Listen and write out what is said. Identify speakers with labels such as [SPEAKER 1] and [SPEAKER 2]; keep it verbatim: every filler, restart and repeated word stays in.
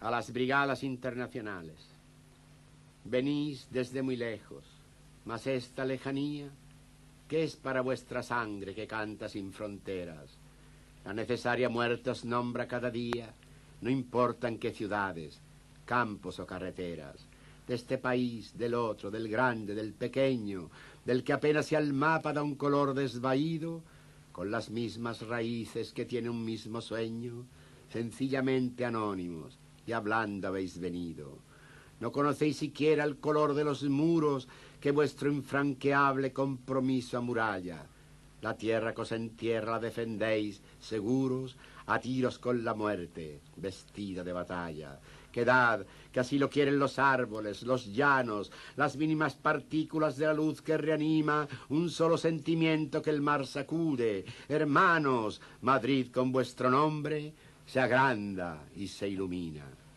[SPEAKER 1] a las brigadas internacionales. Venís desde muy lejos, mas esta lejanía, ¿qué es para vuestra sangre que canta sin fronteras? La necesaria muerte os nombra cada día, no importa en qué ciudades, campos o carreteras, de este país, del otro, del grande, del pequeño, del que apenas si al mapa da un color desvaído, con las mismas raíces que tiene un mismo sueño, sencillamente anónimos, y hablando habéis venido. No conocéis siquiera el color de los muros que vuestro infranqueable compromiso amuralla. La tierra que os entierra la defendéis, seguros, a tiros con la muerte, vestida de batalla. Quedad, que así lo quieren los árboles, los llanos, las mínimas partículas de la luz que reanima un solo sentimiento que el mar sacude. Hermanos, Madrid con vuestro nombre se agranda y se ilumina.